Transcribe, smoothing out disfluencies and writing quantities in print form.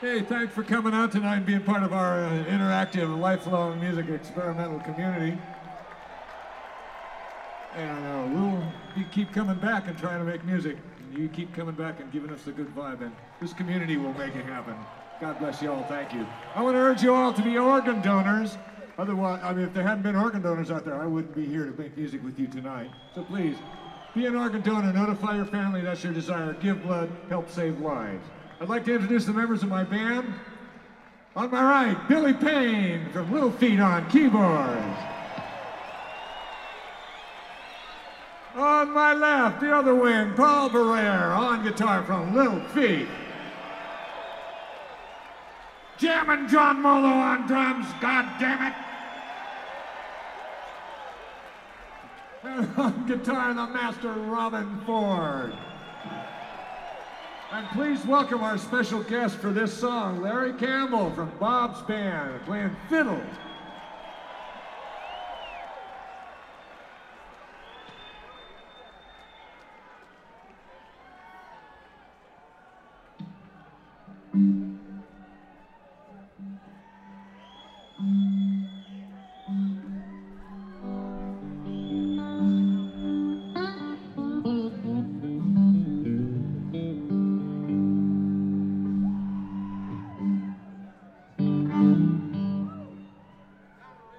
Hey, thanks for coming out tonight and being part of our interactive, lifelong music experimental community. And we'll keep coming back and trying to make music. And you keep coming back and giving us the good vibe. And this community will make it happen. God bless you all. Thank you. I want to urge you all to be organ donors. Otherwise, I mean, if there hadn't been organ donors out there, I wouldn't be here to make music with you tonight. So please, be an organ donor. Notify your family that's your desire. Give blood. Help save lives. I'd like to introduce the members of my band. On my right, Billy Payne from Little Feat on keyboards. On my left, the other wing, Paul Barrere on guitar from Little Feat. Jammin' John Molo on drums, God damn it. And on guitar, the master Robin Ford. And please welcome our special guest for this song, Larry Campbell from Bob's Band, playing fiddle. Mm-hmm.